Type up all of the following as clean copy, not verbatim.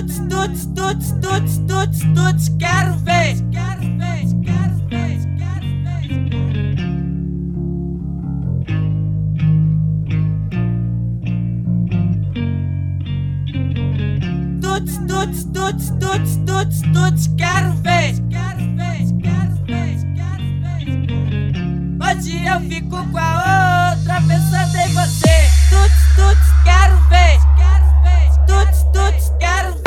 tuts, quero ver, quero ver, quero ver, quero ver. Tuts, quero ver, quero ver, quero ver, quero ver. Hoje eu fico com a outra pensando em você. Tuts, quero ver, quero ver. Tuts, quero ver.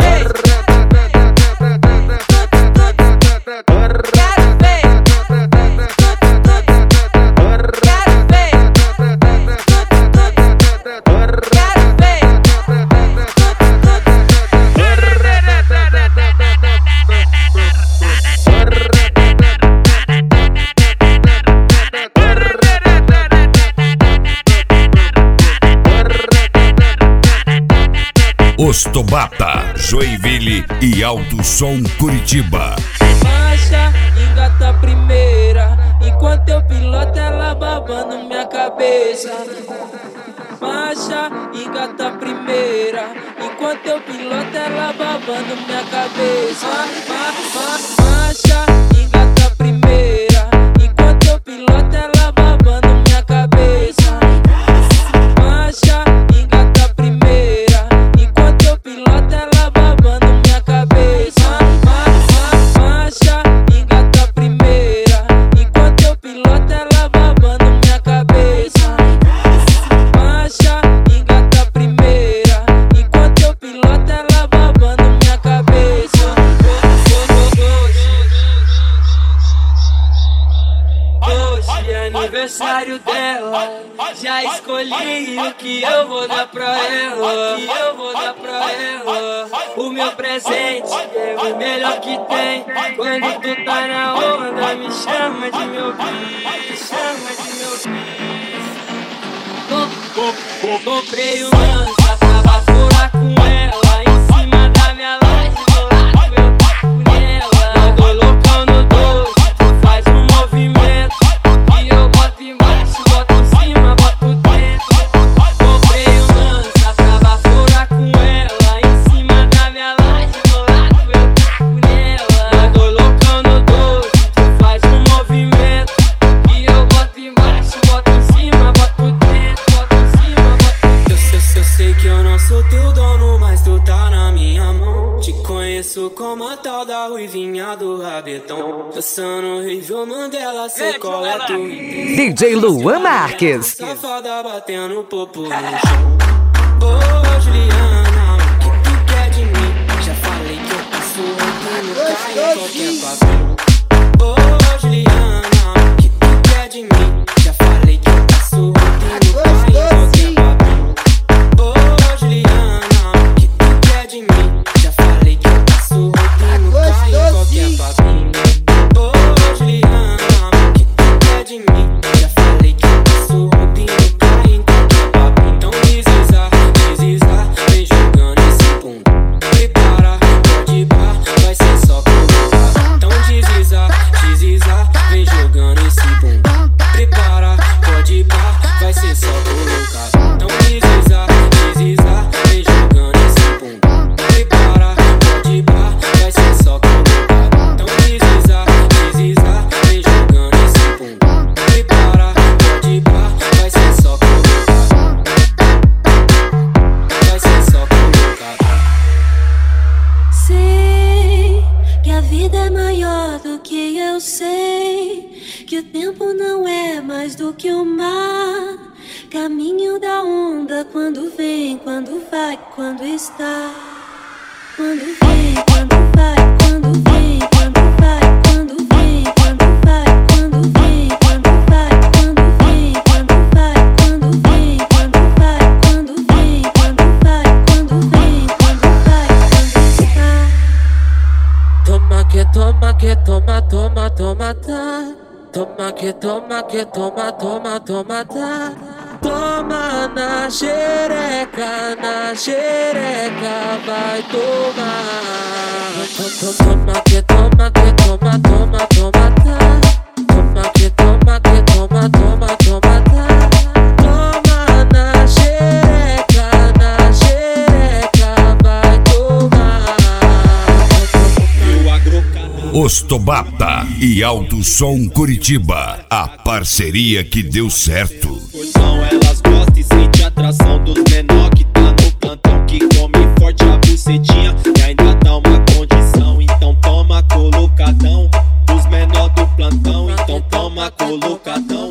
Ostobata, Joinville e Alto Som Curitiba. Marcha, engata a primeira, enquanto eu piloto ela babando minha cabeça. Marcha, engata a primeira, enquanto eu piloto ela babando minha cabeça. Marcha, engata a primeira, enquanto eu piloto ela babando minha cabeça. Marcha, engata a primeira, enquanto eu piloto ela babando minha cabeça. Marcha, engata a primeira, enquanto eu piloto ela babando minha cabeça. Marcha, engata a primeira, enquanto eu piloto ela babando minha cabeça. Hoje é aniversário dela, já escolhi o que eu vou dar pra ela. O meu presente é o melhor que tem. Quando tu tá na onda, me chama de meu bicho, Comprei um lança pra furar com ela, em cima da minha laje, do lado eu taco nela. Tô loucão no doce, tu faz um movimento, e eu boto embaixo, boto em cima, boto dentro. Comprei um lança pra furar com ela, em cima da minha laje, do lado eu taco nela. Tô loucão no doce, tu faz um movimento, e eu boto embaixo, boto em cima, boto dentro, boto em cima, boto. Eu sei que eu não sou teu dono, mas tu tá na minha mão. Te conheço como a tal da ruivinha do rabetão. Dançando horrível Mandela, sei qual é tu. DJ Luan Marques. Safada batendo popo no chão. Ô Juliana, o que tu quer de mim? Já falei que eu passo rodando, cai em qualquer papel. Ô Juliana, o que tu quer de mim? Já falei que eu passo rodando, cai em qualquer papel. Ô Juliana, o que tu quer de mim? Já falei que eu passo rodando, cai em qualquer papel. Ô Juliana, o que tu quer de mim? Já falei que eu passo rodando, cai em qualquer papel. Então desliza, vem jogando esse pum. Prepara, pode bar, vai ser só colocar. Então desliza, vem jogando esse pum. Prepara, pode bar, vai ser só colocar. Então desliza, vem jogando esse pum. Prepara, pode bar, vai ser só colocar. Então desliza, vem jogando esse pum. Prepara, pode bar, vai ser só colocar. Vai ser só colocar. Sei que a vida é maior do que eu sei, que o tempo não é mais do que o mar. Caminho da onda, quando vem, quando vai, quando está. Quando vem, quando vai, quando vem, quando vai, quando vem, quando vai, quando vem, quando vai, quando vem, quando vai, quando vem, quando vai, quando vem, quando vai, quando vem, quando vai, quando está. Toma que toma que toma, toma, toma, tá. Toma que toma que toma, toma, toma, tá. Toma na xereca, vai tomar. Toma que toma que toma, toma, toma, tá. Toma que toma que toma, toma, toma, tá. Toma na xereca, vai tomar. Ostobata e Alto Som Curitiba, a parceria que deu certo. Então elas gostam e sentem atração dos menor que tá no plantão, que come forte a bucetinha e ainda dá uma condição. Então toma colocadão, dos menor do plantão, então toma colocadão.